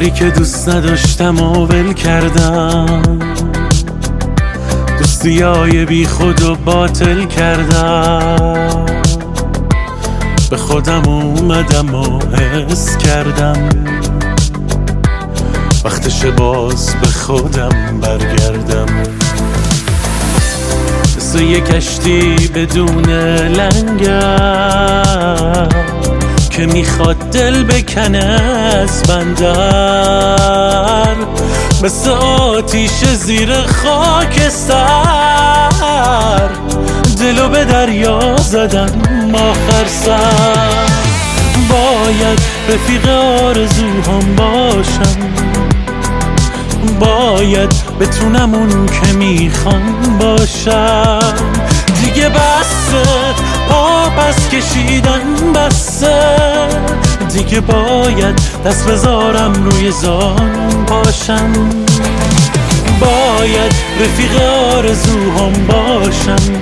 کاری که دوست نداشتم و ول کردم، دوستیای بی خود و باطل کردم. به خودم اومدم و حس کردم وقتش باز به خودم برگردم. مثل یه کشتی بدون لنگر که میخواد دل بکنه از بندر، مثل آتیش زیر خاکستر دلو به دریا زدم آخر سر. باید رفیق آرزوهام باشم، باید بتونم اون که میخوام باشم. دیگه بسه پا پس کشیدن بسه، دیگه باید دست بذارم روی زانو پاشم. باید رفیق آرزوهام باشم،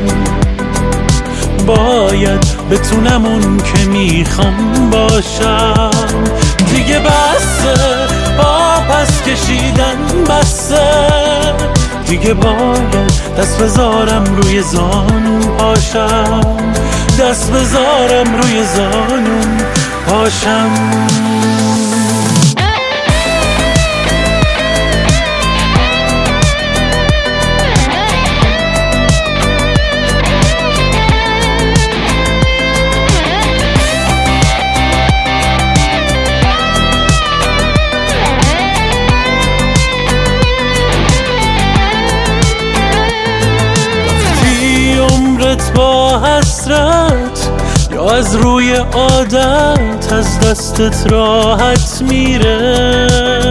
باید بتونم اون که میخوام باشم. دیگه بسه پا پس کشیدن بسه، دیگه باید دست بذارم روی زانو پاشم، دست بذارم روی زانو پاشم. با حسرت یا از روی عادت از دستت راحت میره،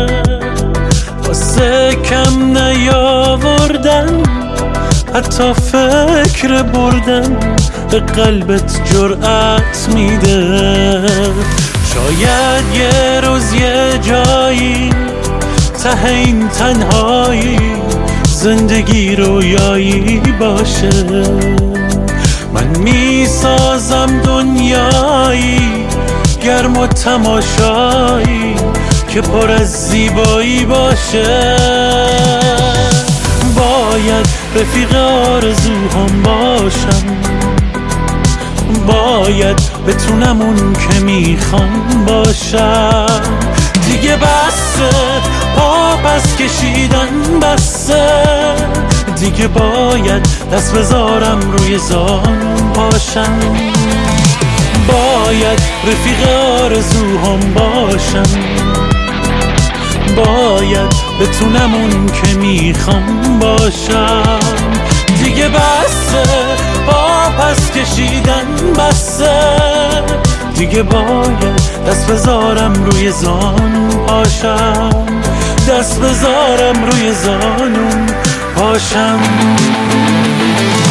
واسه کم نیاوردن حتی فکر بردن به قلبت جرأت میده. شاید یه روز یه جایی ته این تنهایی زندگی رویایی باشه، من میسازم دنیایی گرم و تماشایی که پر از زیبایی باشه. باید رفیق آرزوهام باشم، باید بتونم اون که میخوام باشم. دیگه بسه پا پس کشیدن بسه، دیگه باید دست بذارم روی زانو پاشم. باید رفیق آرزوهام باشم، باید بتونم اون که میخوام باشم. دیگه بسه پا پس کشیدن بسه، دیگه باید دست بذارم روی زانو پاشم، دست بذارم روی زانو پاشم.